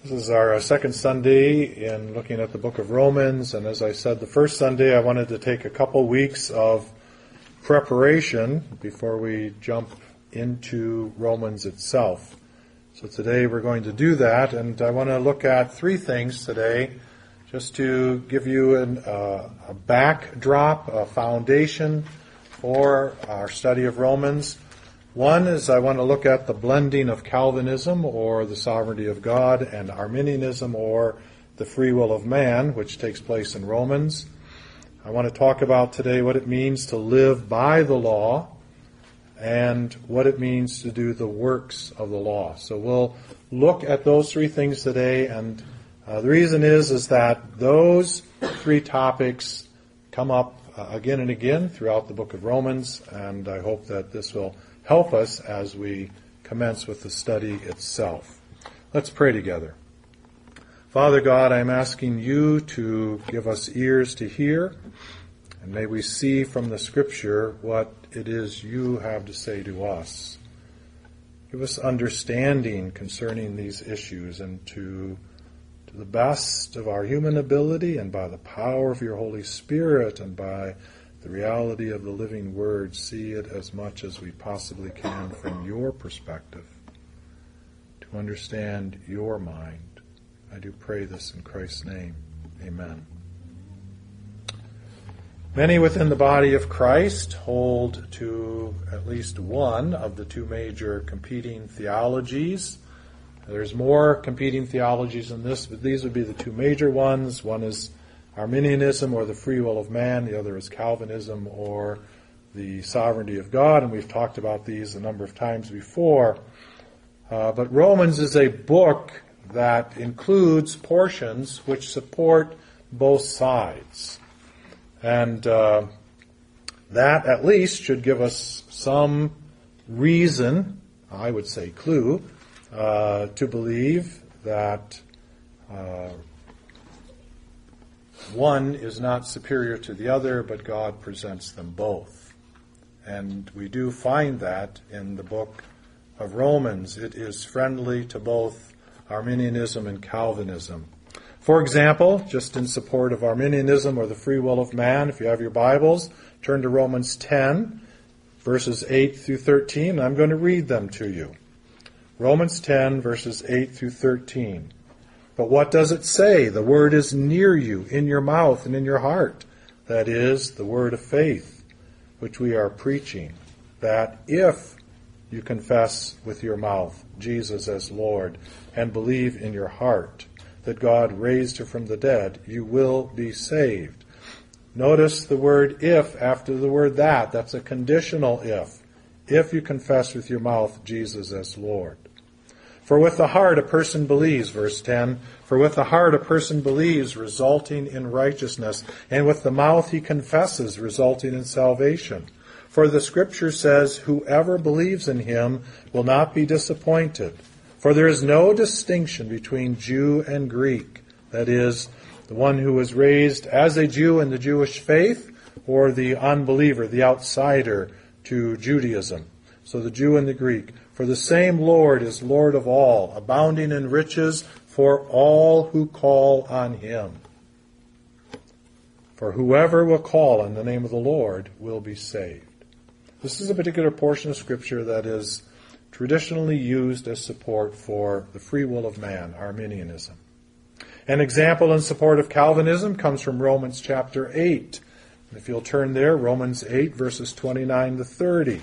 This is our second Sunday in looking at the book of Romans, and as I said the first Sunday, I wanted to take a couple weeks of preparation before we jump into Romans itself. So today we're going to do that, and I want to look at three things today, just to give you a backdrop, a foundation for our study of Romans. One is I want to look at the blending of Calvinism, or the sovereignty of God, and Arminianism, or the free will of man, which takes place in Romans. I want to talk about today what it means to live by the law, and what it means to do the works of the law. So we'll look at those three things today, and the reason is that those three topics come up again and again throughout the book of Romans, and I hope that this will help us as we commence with the study itself. Let's pray together. Father God, I'm asking you to give us ears to hear, and may we see from the Scripture what it is you have to say to us. Give us understanding concerning these issues, and to the best of our human ability, and by the power of your Holy Spirit, and by the reality of the living Word, see it as much as we possibly can from your perspective, to understand your mind. I do pray this in Christ's name. Amen. Many within the body of Christ hold to at least one of the two major competing theologies. There's more competing theologies in this, but these would be the two major ones. One is Arminianism, or the free will of man. The other is Calvinism, or the sovereignty of God. And we've talked about these a number of times before. But Romans is a book that includes portions which support both sides. And that at least should give us some reason, I would say clue, to believe that one is not superior to the other, but God presents them both. And we do find that in the book of Romans. It is friendly to both Arminianism and Calvinism. For example, just in support of Arminianism, or the free will of man, if you have your Bibles, turn to Romans 10, verses 8 through 13, and I'm going to read them to you. Romans 10, verses 8 through 13. But what does it say? The word is near you, in your mouth and in your heart. That is, the word of faith, which we are preaching. That if you confess with your mouth Jesus as Lord, and believe in your heart that God raised him from the dead, you will be saved. Notice the word if after the word that. That's a conditional if. If you confess with your mouth Jesus as Lord. For with the heart a person believes, verse 10, for with the heart a person believes, resulting in righteousness, and with the mouth he confesses, resulting in salvation. For the Scripture says, whoever believes in him will not be disappointed. For there is no distinction between Jew and Greek, that is, the one who was raised as a Jew in the Jewish faith, or the unbeliever, the outsider to Judaism. So the Jew and the Greek. For the same Lord is Lord of all, abounding in riches for all who call on him. For whoever will call on the name of the Lord will be saved. This is a particular portion of Scripture that is traditionally used as support for the free will of man, Arminianism. An example in support of Calvinism comes from Romans chapter 8. If you'll turn there, Romans 8, verses 29 to 30.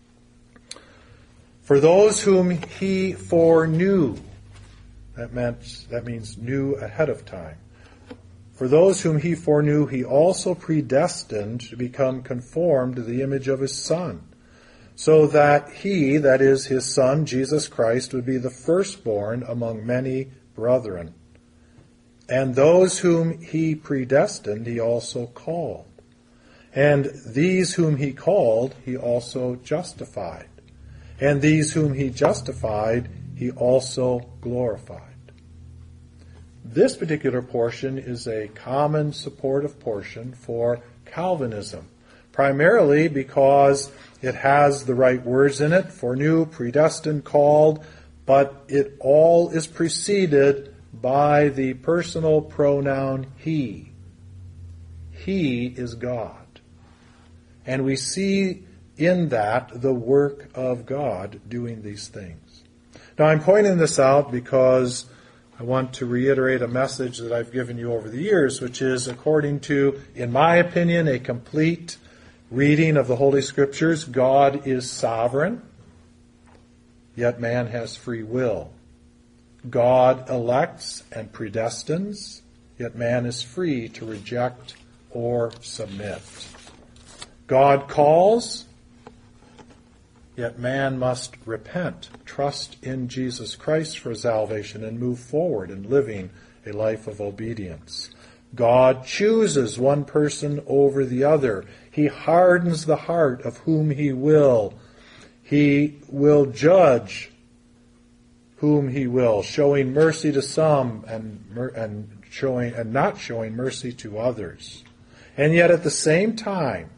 For those whom he foreknew, that means knew ahead of time. For those whom he foreknew, he also predestined to become conformed to the image of his Son, so that he, that is his Son, Jesus Christ, would be the firstborn among many brethren. And those whom he predestined, he also called. And these whom he called, he also justified. And these whom he justified, he also glorified. This particular portion is a common supportive portion for Calvinism, primarily because it has the right words in it, foreknew, predestined, called, but it all is preceded by the personal pronoun he. He is God. And we see in that the work of God doing these things. Now I'm pointing this out because I want to reiterate a message that I've given you over the years, which is, according to, in my opinion, a complete reading of the Holy Scriptures, God is sovereign, yet man has free will. God elects and predestines, yet man is free to reject or submit. God calls, yet man must repent, trust in Jesus Christ for salvation, and move forward in living a life of obedience. God chooses one person over the other. He hardens the heart of whom he will. He will judge whom he will, showing mercy to some and not showing mercy to others. And yet at the same time,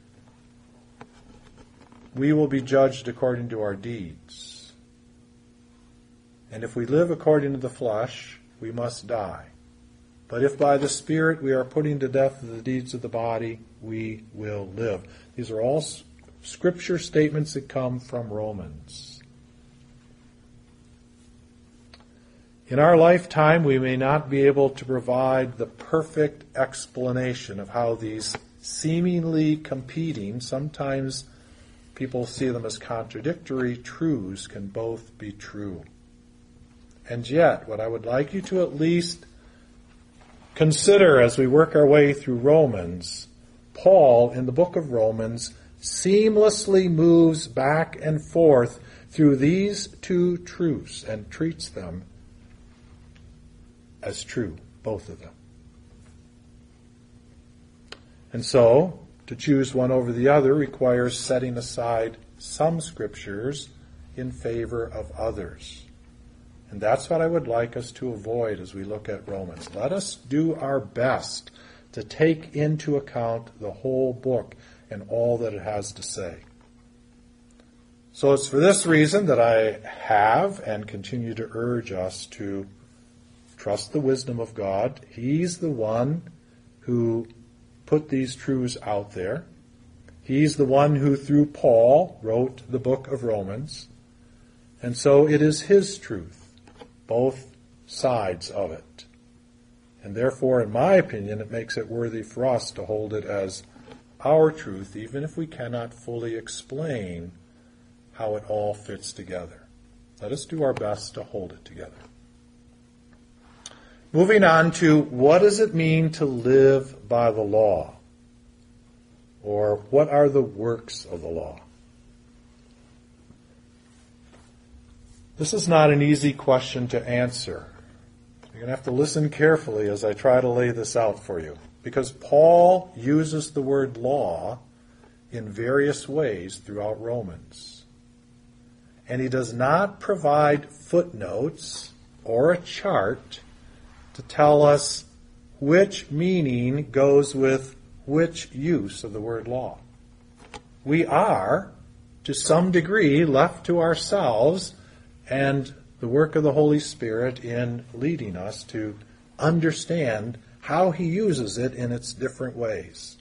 we will be judged according to our deeds. And if we live according to the flesh, we must die. But if by the Spirit we are putting to death the deeds of the body, we will live. These are all scripture statements that come from Romans. In our lifetime, we may not be able to provide the perfect explanation of how these seemingly competing, sometimes people see them as contradictory truths, can both be true. And yet, what I would like you to at least consider as we work our way through Romans, Paul, in the book of Romans, seamlessly moves back and forth through these two truths and treats them as true, both of them. And so, to choose one over the other requires setting aside some scriptures in favor of others. And that's what I would like us to avoid as we look at Romans. Let us do our best to take into account the whole book and all that it has to say. So it's for this reason that I have and continue to urge us to trust the wisdom of God. He's the one who put these truths out there. He's the one who, through Paul, wrote the book of Romans. And so it is his truth, both sides of it. And therefore, in my opinion, it makes it worthy for us to hold it as our truth, even if we cannot fully explain how it all fits together. Let us do our best to hold it together. Moving on to, what does it mean to live by the law? Or what are the works of the law? This is not an easy question to answer. You're going to have to listen carefully as I try to lay this out for you. Because Paul uses the word law in various ways throughout Romans. And he does not provide footnotes or a chart to tell us which meaning goes with which use of the word law. We are, to some degree, left to ourselves and the work of the Holy Spirit in leading us to understand how he uses it in its different ways.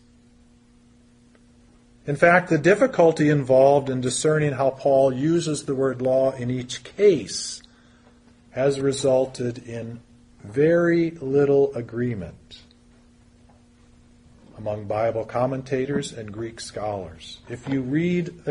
In fact, the difficulty involved in discerning how Paul uses the word law in each case has resulted in very little agreement among Bible commentators and Greek scholars. If you read the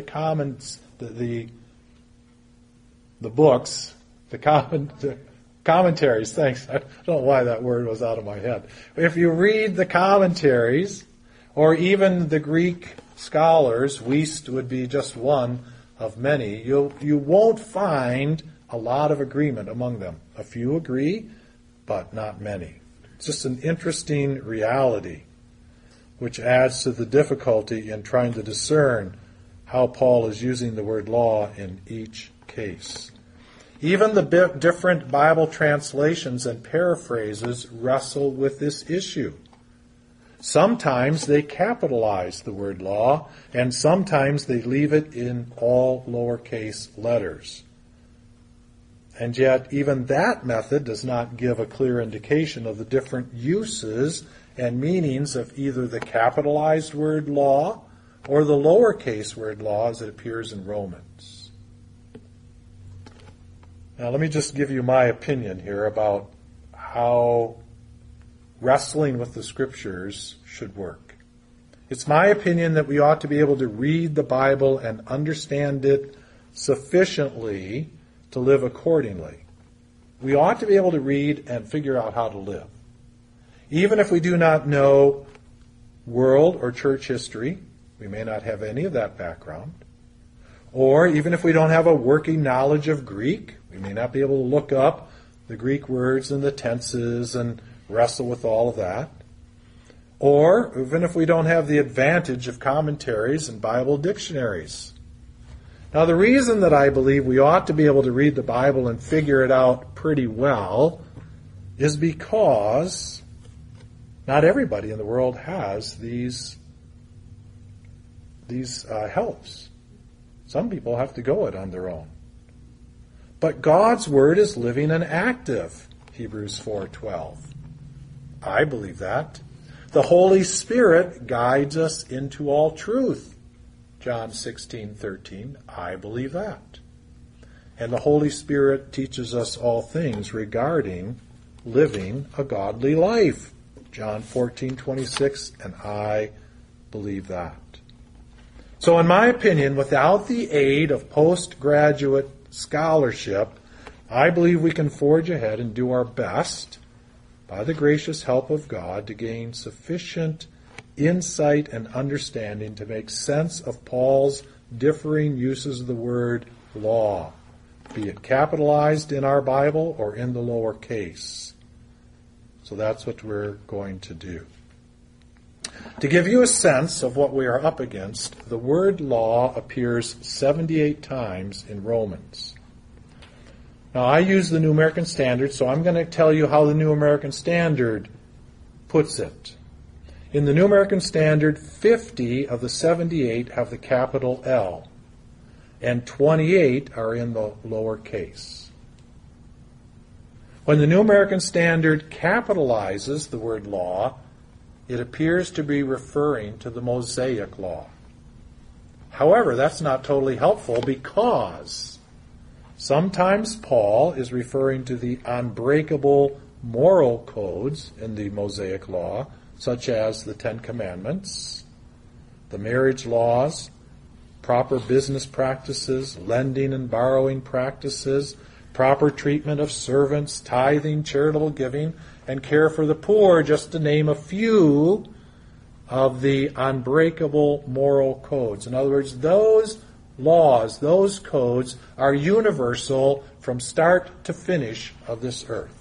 books, the commentaries, thanks, I don't know why that word was out of my head. If you read the commentaries, or even the Greek scholars, Wuest would be just one of many, you won't find a lot of agreement among them. A few agree, but not many. It's just an interesting reality, which adds to the difficulty in trying to discern how Paul is using the word law in each case. Even the different Bible translations and paraphrases wrestle with this issue. Sometimes they capitalize the word law, and sometimes they leave it in all lowercase letters. And yet, even that method does not give a clear indication of the different uses and meanings of either the capitalized word law or the lowercase word law as it appears in Romans. Now, let me just give you my opinion here about how wrestling with the Scriptures should work. It's my opinion that we ought to be able to read the Bible and understand it sufficiently to live accordingly. We ought to be able to read and figure out how to live. Even if we do not know world or church history, we may not have any of that background, or even if we don't have a working knowledge of Greek, we may not be able to look up the Greek words and the tenses and wrestle with all of that. Or even if we don't have the advantage of commentaries and Bible dictionaries. Now, the reason that I believe we ought to be able to read the Bible and figure it out pretty well is because not everybody in the world has these helps. Some people have to go it on their own. But God's Word is living and active, Hebrews 4:12. I believe that. The Holy Spirit guides us into all truth, John 16:13. I believe that. And the Holy Spirit teaches us all things regarding living a godly life, John 14:26, and I believe that. So in my opinion, without the aid of postgraduate scholarship, I believe we can forge ahead and do our best, by the gracious help of God, to gain sufficient insight and understanding to make sense of Paul's differing uses of the word law, be it capitalized in our Bible or in the lower case. So that's what we're going to do. To give you a sense of what we are up against, the word law appears 78 times in Romans. Now, I use the New American Standard, so I'm going to tell you how the New American Standard puts it. In the New American Standard, 50 of the 78 have the capital L, and 28 are in the lower case. When the New American Standard capitalizes the word law, it appears to be referring to the Mosaic Law. However, that's not totally helpful because sometimes Paul is referring to the unbreakable moral codes in the Mosaic Law, such as the Ten Commandments, the marriage laws, proper business practices, lending and borrowing practices, proper treatment of servants, tithing, charitable giving, and care for the poor, just to name a few of the unbreakable moral codes. In other words, those laws, those codes are universal from start to finish of this earth.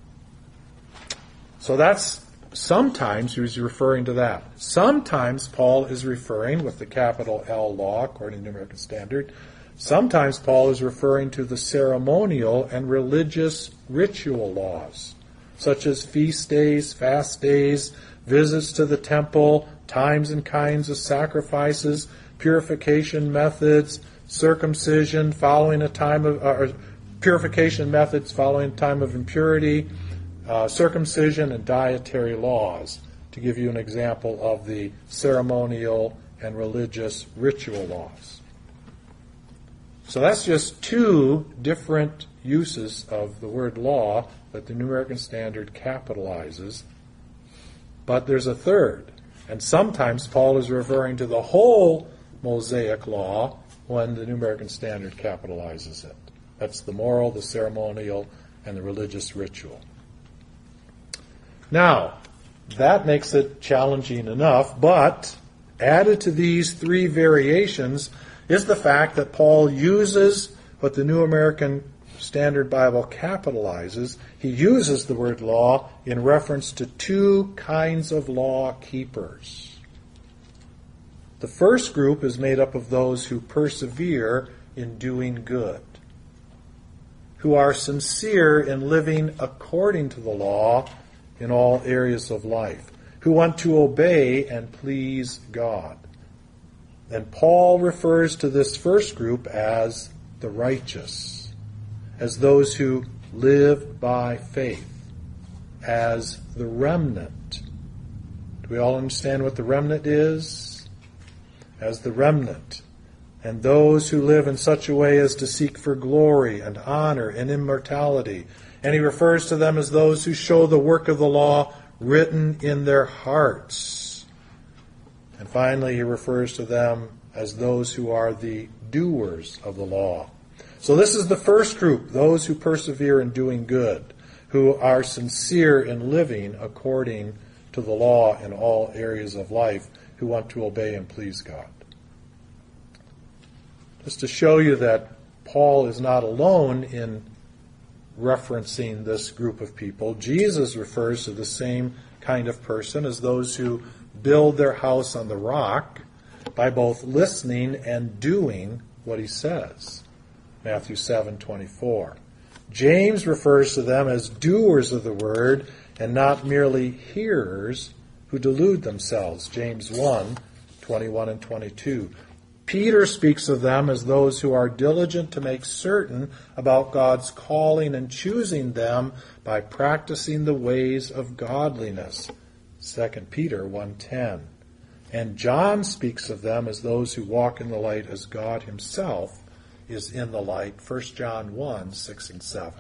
So that's sometimes he's referring to that. Sometimes Paul is referring with the capital L law, according to the New American Standard. Sometimes Paul is referring to the ceremonial and religious ritual laws, such as feast days, fast days, visits to the temple, times and kinds of sacrifices, purification methods, circumcision following a time of purification methods following a time of impurity, circumcision, and dietary laws, to give you an example of the ceremonial and religious ritual laws. So that's just two different uses of the word law that the New American Standard capitalizes. But there's a third. And sometimes Paul is referring to the whole Mosaic Law when the New American Standard capitalizes it. That's the moral, the ceremonial, and the religious ritual. Now, that makes it challenging enough, but added to these three variations is the fact that Paul uses what the New American Standard Bible capitalizes. He uses the word law in reference to two kinds of law keepers. The first group is made up of those who persevere in doing good, who are sincere in living according to the law in all areas of life, who want to obey and please God. And Paul refers to this first group as the righteous. as those who live by faith, as the remnant. Do we all understand what the remnant is? As the remnant. And those who live in such a way as to seek for glory and honor and immortality. And he refers to them as those who show the work of the law written in their hearts. And finally, he refers to them as those who are the doers of the law. So this is the first group, those who persevere in doing good, who are sincere in living according to the law in all areas of life, who want to obey and please God. Just to show you that Paul is not alone in referencing this group of people, Jesus refers to the same kind of person as those who build their house on the rock by both listening and doing what he says. Matthew 7:24. James refers to them as doers of the word and not merely hearers who delude themselves. James 1:21 and 22. Peter speaks of them as those who are diligent to make certain about God's calling and choosing them by practicing the ways of godliness. 2 Peter 1:10. And John speaks of them as those who walk in the light as God himself is in the light. 1 John 1:6 and 7.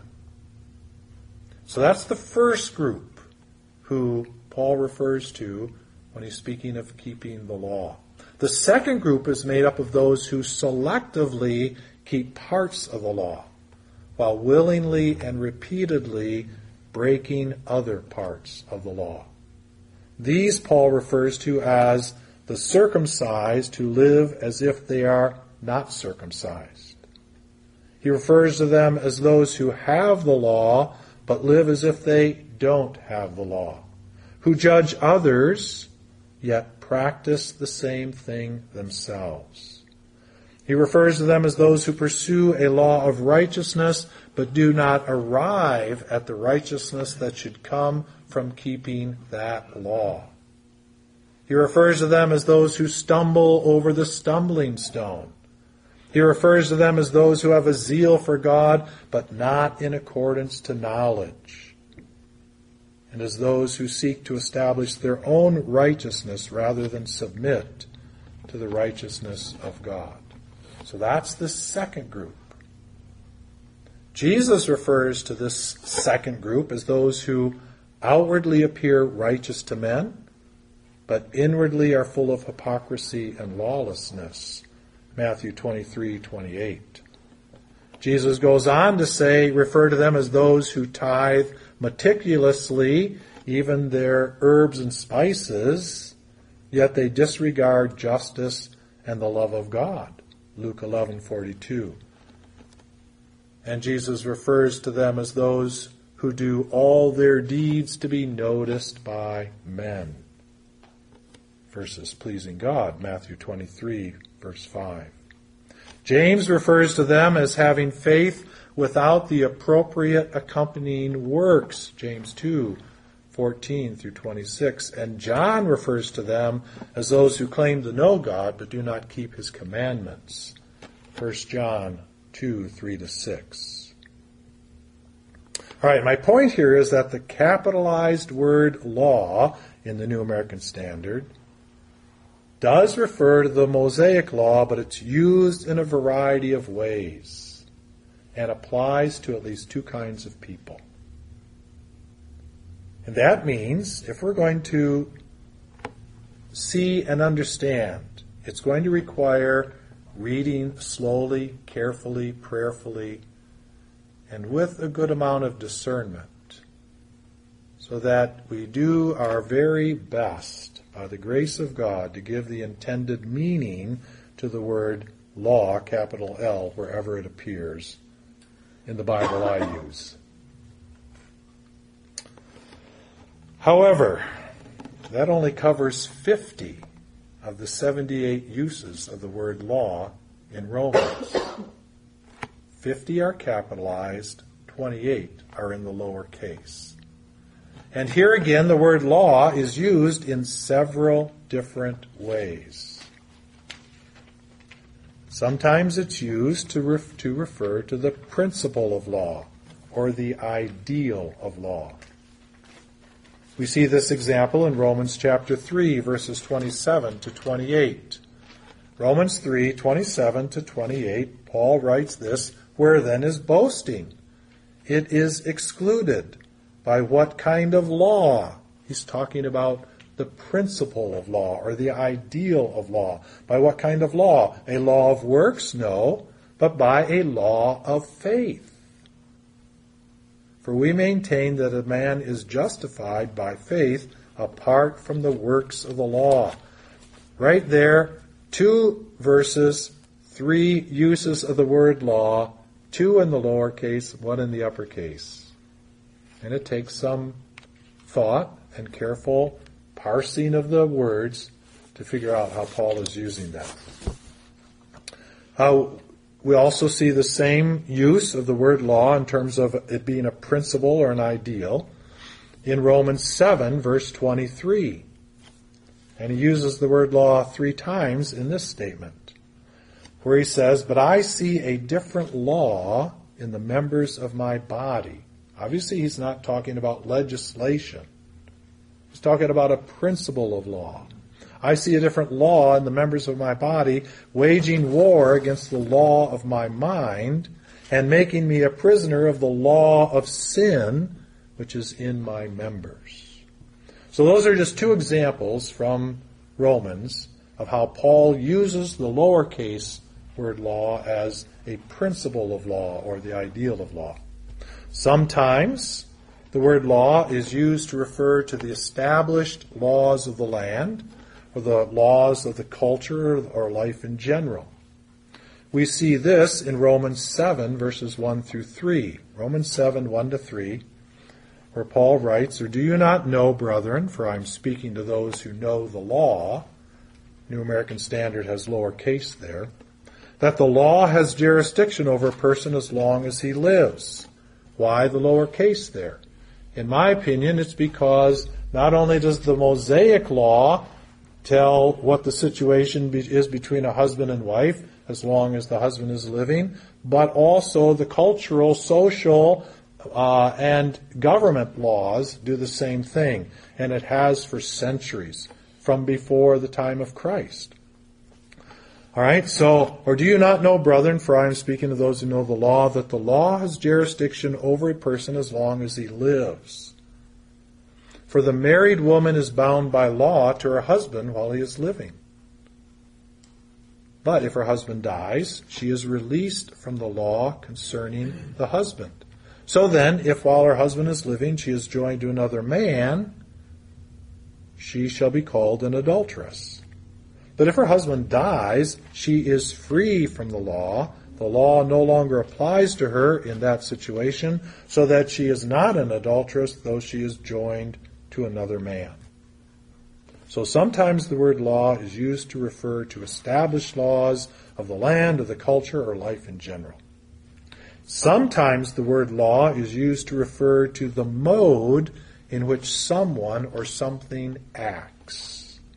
So that's the first group who Paul refers to when he's speaking of keeping the law. The second group is made up of those who selectively keep parts of the law, while willingly and repeatedly breaking other parts of the law. These Paul refers to as the circumcised who live as if they are not circumcised. He refers to them as those who have the law but live as if they don't have the law, who judge others yet practice the same thing themselves. He refers to them as those who pursue a law of righteousness but do not arrive at the righteousness that should come from keeping that law. He refers to them as those who stumble over the stumbling stone. He refers to them as those who have a zeal for God but not in accordance to knowledge, and as those who seek to establish their own righteousness rather than submit to the righteousness of God. So that's the second group. Jesus refers to this second group as those who outwardly appear righteous to men, but inwardly are full of hypocrisy and lawlessness. Matthew 23:28. Jesus goes on to say, refer to them as those who tithe meticulously, even their herbs and spices, yet they disregard justice and the love of God. Luke 11:42. And Jesus refers to them as those who do all their deeds to be noticed by men, versus pleasing God. Matthew 23, verse 5. James refers to them as having faith without the appropriate accompanying works. James 2:14 through 26. And John refers to them as those who claim to know God but do not keep his commandments. 1 John 2:3 to 6. All right, my point here is that the capitalized word law in the New American Standard does refer to the Mosaic law, but it's used in a variety of ways and applies to at least two kinds of people. And that means if we're going to see and understand, it's going to require reading slowly, carefully, prayerfully, and with a good amount of discernment, so that we do our very best, by the grace of God, to give the intended meaning to the word law, capital L, wherever it appears in the Bible I use. However, that only covers 50 of the 78 uses of the word law in Romans. 50 are capitalized, 28 are in the lower case. And here again, the word law is used in several different ways. Sometimes it's used to refer to the principle of law or the ideal of law. We see this example in Romans chapter 3, verses 27 to 28. Romans 3, 27 to 28, Paul writes this, "Where then is boasting? It is excluded. By what kind of law?" He's talking about the principle of law or the ideal of law. By what kind of law? A law of works? No, but by a law of faith. For we maintain that a man is justified by faith apart from the works of the law. Right there, 2 verses, 3 uses of the word law, 2 in the lowercase, 1 in the uppercase. And it takes some thought and careful parsing of the words to figure out how Paul is using that. We also see the same use of the word law in terms of it being a principle or an ideal in Romans 7, verse 23. And he uses the word law 3 times in this statement, where he says, "But I see a different law in the members of my body." Obviously, he's not talking about legislation. He's talking about a principle of law. "I see a different law in the members of my body, waging war against the law of my mind, and making me a prisoner of the law of sin, which is in my members." So those are just 2 examples from Romans of how Paul uses the lowercase word law as a principle of law or the ideal of law. Sometimes the word law is used to refer to the established laws of the land or the laws of the culture or life in general. We see this in Romans 7, verses 1 through 3. Romans 7, 1 to 3, where Paul writes, "Or do you not know, brethren, for I am speaking to those who know the law," New American Standard has lowercase there, "that the law has jurisdiction over a person as long as he lives." Why the lowercase there? In my opinion, it's because not only does the Mosaic law tell what the situation is between a husband and wife as long as the husband is living, but also the cultural, social, and government laws do the same thing, and it has for centuries, from before the time of Christ. All right, so, "Or do you not know, brethren, for I am speaking to those who know the law, that the law has jurisdiction over a person as long as he lives? For the married woman is bound by law to her husband while he is living. But if her husband dies, she is released from the law concerning the husband. So then, if while her husband is living she is joined to another man, she shall be called an adulteress. But if her husband dies, she is free from the law. The law no longer applies to her in that situation, so that she is not an adulteress, though she is joined to another man." So sometimes the word law is used to refer to established laws of the land, of the culture, or life in general. Sometimes the word law is used to refer to the mode in which someone or something acts.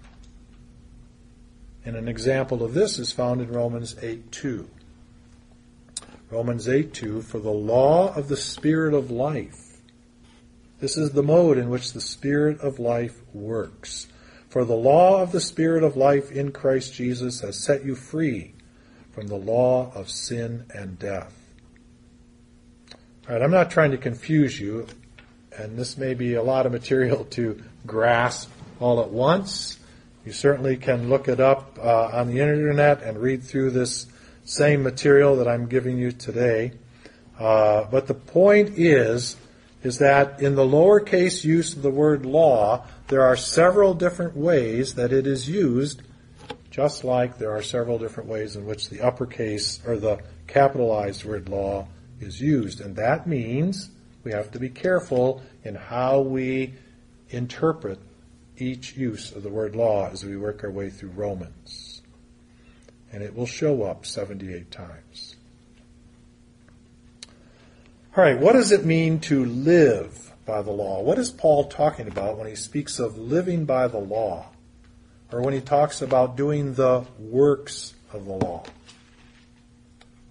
And an example of this is found in Romans 8:2. Romans 8:2, "For the law of the Spirit of life." This is the mode in which the Spirit of life works. "For the law of the Spirit of life in Christ Jesus has set you free from the law of sin and death." All right, I'm not trying to confuse you, and this may be a lot of material to grasp all at once. You certainly can look it up on the internet and read through this same material that I'm giving you today. But the point is that in the lowercase use of the word law, there are several different ways that it is used, just like there are several different ways in which the uppercase or the capitalized word law is used. And that means we have to be careful in how we interpret each use of the word law as we work our way through Romans. And it will show up 78 times. All right, what does it mean to live by the law? What is Paul talking about when he speaks of living by the law? Or when he talks about doing the works of the law?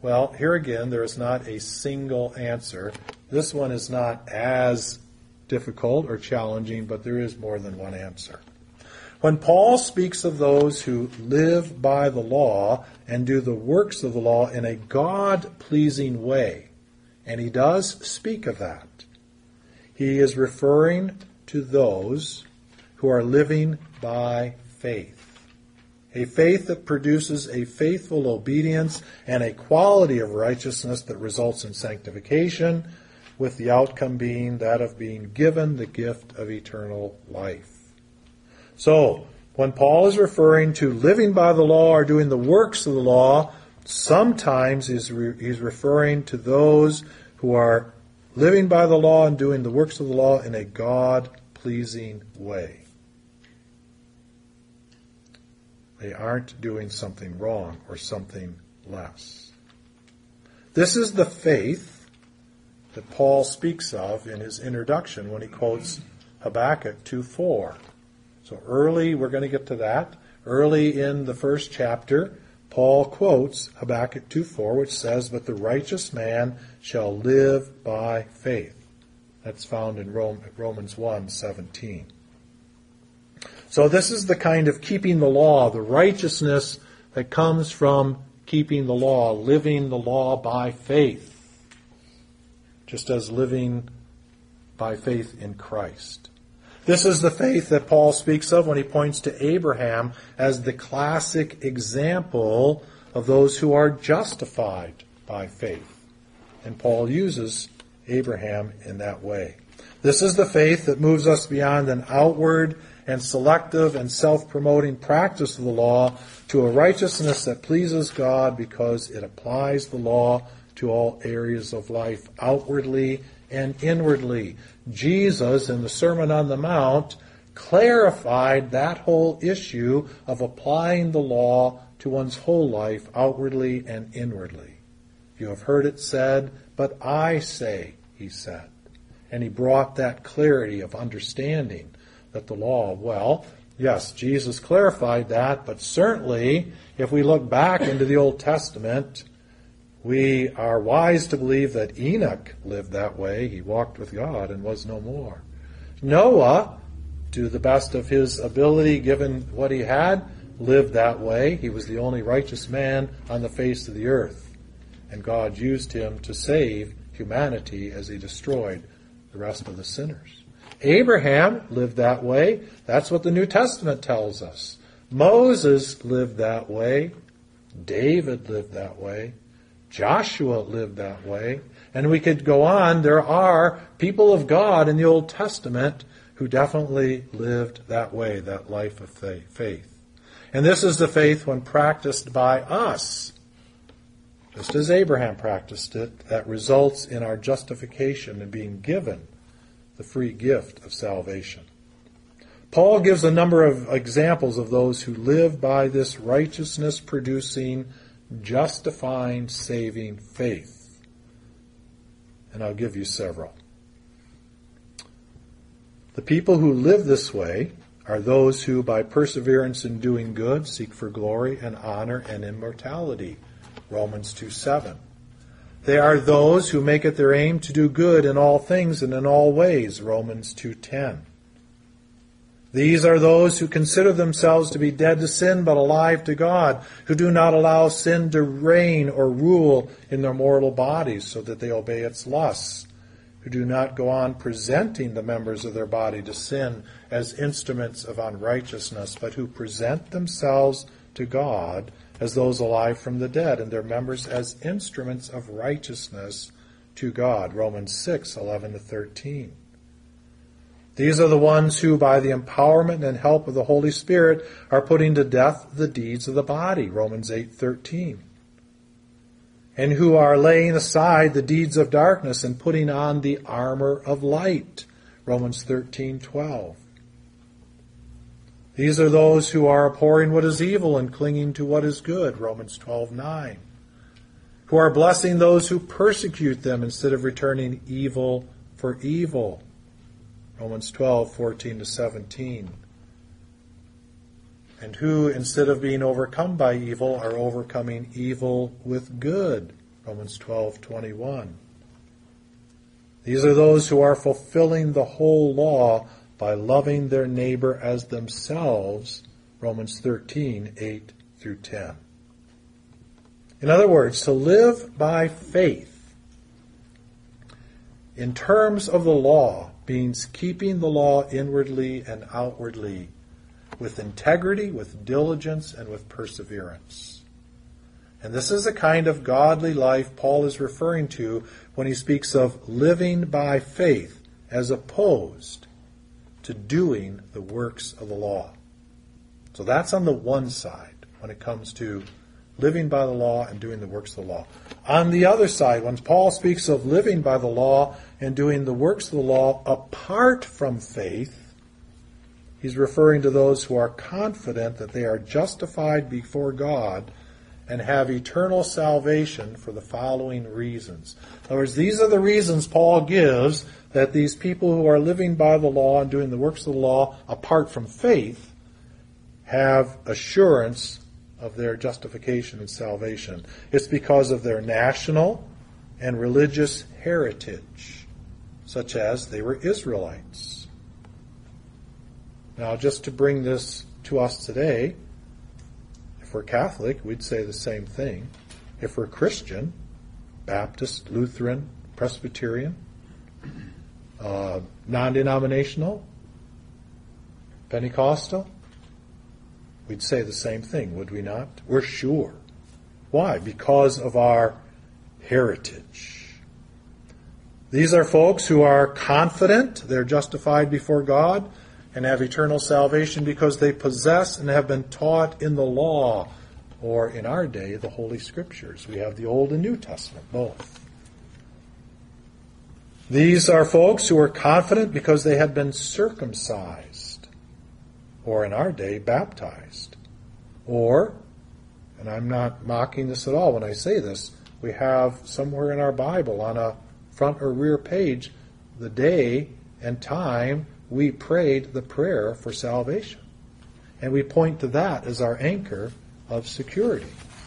Well, here again, there is not a single answer. This one is not as difficult or challenging, but there is more than one answer. When Paul speaks of those who live by the law and do the works of the law in a God-pleasing way, and he does speak of that, he is referring to those who are living by faith. A faith that produces a faithful obedience and a quality of righteousness that results in sanctification, with the outcome being that of being given the gift of eternal life. So, when Paul is referring to living by the law or doing the works of the law, sometimes he's referring to those who are living by the law and doing the works of the law in a God-pleasing way. They aren't doing something wrong or something less. This is the faith that Paul speaks of in his introduction when he quotes Habakkuk 2:4. So early, we're going to get to that. Early in the first chapter, Paul quotes Habakkuk 2:4, which says, "But the righteous man shall live by faith." That's found in Romans 1:17. So this is the kind of keeping the law, the righteousness that comes from keeping the law, living the law by faith, just as living by faith in Christ. This is the faith that Paul speaks of when he points to Abraham as the classic example of those who are justified by faith. And Paul uses Abraham in that way. This is the faith that moves us beyond an outward and selective and self-promoting practice of the law to a righteousness that pleases God because it applies the law to all areas of life, outwardly and inwardly. Jesus, in the Sermon on the Mount, clarified that whole issue of applying the law to one's whole life, outwardly and inwardly. You have heard it said, but I say, he said. And he brought that clarity of understanding that the law, well, yes, Jesus clarified that, but certainly, if we look back into the Old Testament, we are wise to believe that Enoch lived that way. He walked with God and was no more. Noah, to the best of his ability, given what he had, lived that way. He was the only righteous man on the face of the earth. And God used him to save humanity as he destroyed the rest of the sinners. Abraham lived that way. That's what the New Testament tells us. Moses lived that way. David lived that way. Joshua lived that way. And we could go on. There are people of God in the Old Testament who definitely lived that way, that life of faith. And this is the faith when practiced by us, just as Abraham practiced it, that results in our justification and being given the free gift of salvation. Paul gives a number of examples of those who live by this righteousness-producing, justifying, saving faith. And I'll give you several. The people who live this way are those who, by perseverance in doing good, seek for glory and honor and immortality. Romans 2:7. They are those who make it their aim to do good in all things and in all ways. Romans 2:10. These are those who consider themselves to be dead to sin but alive to God, who do not allow sin to reign or rule in their mortal bodies so that they obey its lusts, who do not go on presenting the members of their body to sin as instruments of unrighteousness, but who present themselves to God as those alive from the dead, and their members as instruments of righteousness to God. Romans 6:11-13. These are the ones who, by the empowerment and help of the Holy Spirit, are putting to death the deeds of the body. Romans 8:13. And who are laying aside the deeds of darkness and putting on the armor of light. Romans 13:12. These are those who are abhorring what is evil and clinging to what is good. Romans 12:9. Who are blessing those who persecute them instead of returning evil for evil. Romans 12:14-17. And who, instead of being overcome by evil, are overcoming evil with good. Romans 12:21. These are those who are fulfilling the whole law by loving their neighbor as themselves, Romans 13:8 through 10. In other words, to live by faith in terms of the law means keeping the law inwardly and outwardly with integrity, with diligence, and with perseverance. And this is the kind of godly life Paul is referring to when he speaks of living by faith as opposed to doing the works of the law. So that's on the one side when it comes to living by the law and doing the works of the law. On the other side, when Paul speaks of living by the law and doing the works of the law apart from faith, he's referring to those who are confident that they are justified before God and have eternal salvation for the following reasons. In other words, these are the reasons Paul gives that these people who are living by the law and doing the works of the law apart from faith have assurance of their justification and salvation. It's because of their national and religious heritage, such as they were Israelites. Now, just to bring this to us today, if we're Catholic, we'd say the same thing. If we're Christian, Baptist, Lutheran, Presbyterian, non-denominational, Pentecostal, we'd say the same thing, would we not? We're sure. Why? Because of our heritage. These are folks who are confident they're justified before God and have eternal salvation because they possess and have been taught in the law, or in our day, the Holy Scriptures. We have the Old and New Testament, both. These are folks who are confident because they have been circumcised, or in our day, baptized. Or, and I'm not mocking this at all when I say this, we have somewhere in our Bible on a front or rear page the day and time we prayed the prayer for salvation. And we point to that as our anchor of security.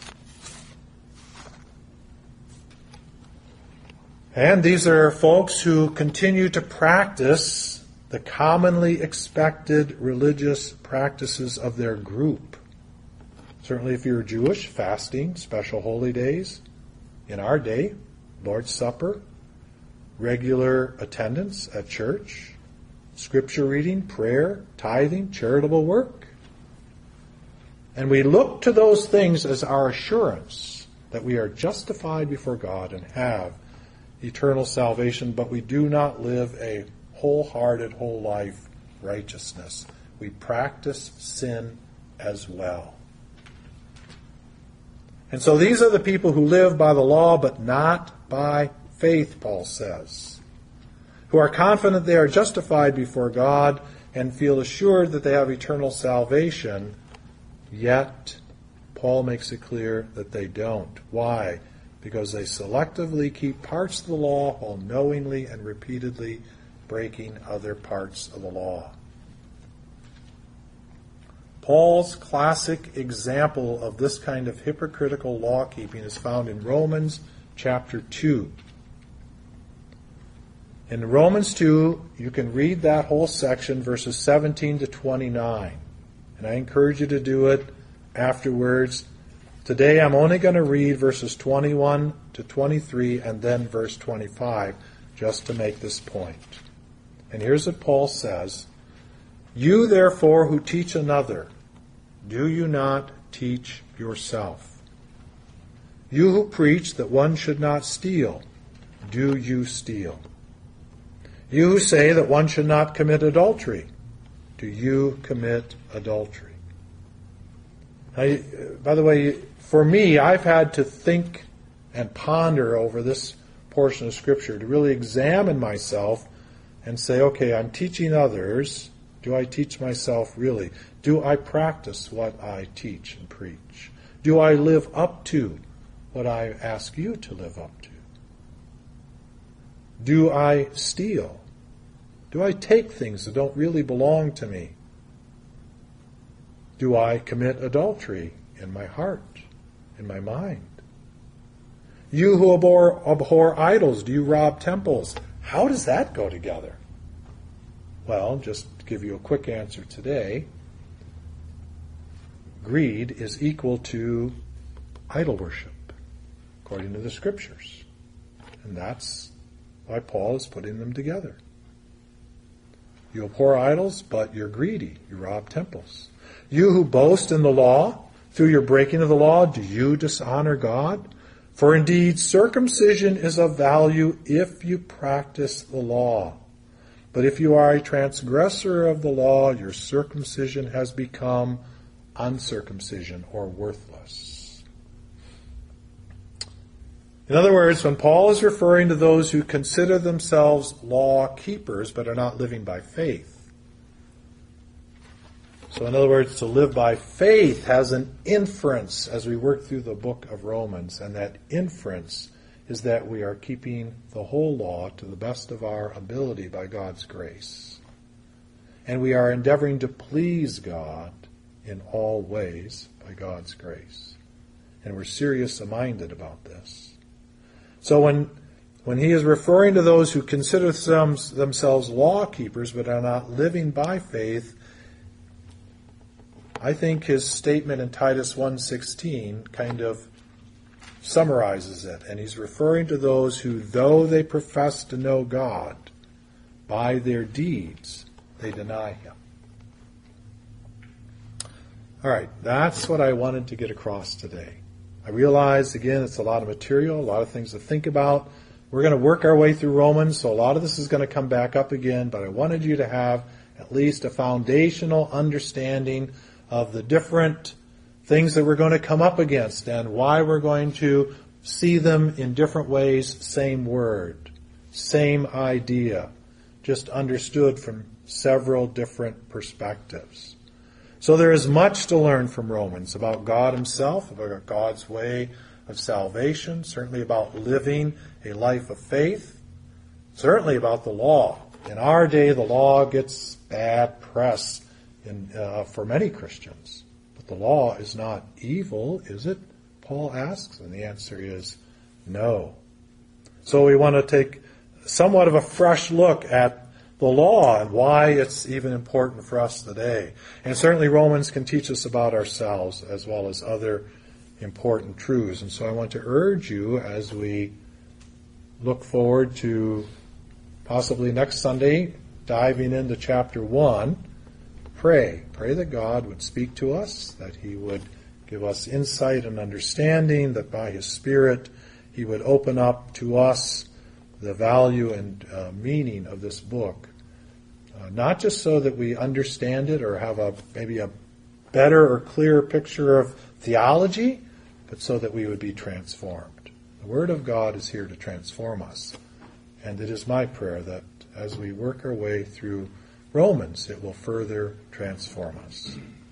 And these are folks who continue to practice the commonly expected religious practices of their group. Certainly if you're Jewish, fasting, special holy days. In our day, Lord's Supper, regular attendance at church, Scripture reading, prayer, tithing, charitable work. And we look to those things as our assurance that we are justified before God and have eternal salvation, but we do not live a wholehearted, whole life righteousness. We practice sin as well. And so these are the people who live by the law, but not by faith, Paul says, who are confident they are justified before God and feel assured that they have eternal salvation, yet Paul makes it clear that they don't. Why? Because they selectively keep parts of the law while knowingly and repeatedly breaking other parts of the law. Paul's classic example of this kind of hypocritical law-keeping is found in Romans chapter 2. In Romans 2, you can read that whole section, verses 17 to 29. And I encourage you to do it afterwards. Today I'm only going to read verses 21 to 23 and then verse 25, just to make this point. And here's what Paul says. You therefore who teach another, do you not teach yourself? You who preach that one should not steal, do you steal? You who say that one should not commit adultery, do you commit adultery? Now, by the way, for me, I've had to think and ponder over this portion of Scripture to really examine myself and say, okay, I'm teaching others. Do I teach myself really? Do I practice what I teach and preach? Do I live up to what I ask you to live up to? Do I steal? Do I take things that don't really belong to me? Do I commit adultery in my heart, in my mind? You who abhor idols, do you rob temples? How does that go together? Well, just to give you a quick answer today, greed is equal to idol worship, according to the Scriptures. And that's why Paul is putting them together. You abhor idols, but you're greedy. You rob temples. You who boast in the law, through your breaking of the law, do you dishonor God? For indeed, circumcision is of value if you practice the law. But if you are a transgressor of the law, your circumcision has become uncircumcision or worthless. In other words, when Paul is referring to those who consider themselves law keepers but are not living by faith, so in other words, to live by faith has an inference as we work through the book of Romans, and that inference is that we are keeping the whole law to the best of our ability by God's grace. And we are endeavoring to please God in all ways by God's grace. And we're serious-minded about this. So when he is referring to those who consider themselves law keepers but are not living by faith, I think his statement in Titus 1:16 kind of summarizes it. And he's referring to those who, though they profess to know God, by their deeds, they deny him. All right, that's what I wanted to get across today. I realize, again, it's a lot of material, a lot of things to think about. We're going to work our way through Romans, so a lot of this is going to come back up again, but I wanted you to have at least a foundational understanding of the different things that we're going to come up against and why we're going to see them in different ways, same word, same idea, just understood from several different perspectives. So there is much to learn from Romans about God himself, about God's way of salvation, certainly about living a life of faith, certainly about the law. In our day, the law gets bad press for many Christians. But the law is not evil, is it? Paul asks, and the answer is no. So we want to take somewhat of a fresh look at the law and why it's even important for us today. And certainly Romans can teach us about ourselves as well as other important truths. And so I want to urge you as we look forward to possibly next Sunday diving into chapter 1, pray that God would speak to us, that he would give us insight and understanding, that by his Spirit he would open up to us the value and meaning of this book. Not just so that we understand it or have maybe a better or clearer picture of theology, but so that we would be transformed. The Word of God is here to transform us. And it is my prayer that as we work our way through Romans, it will further transform us.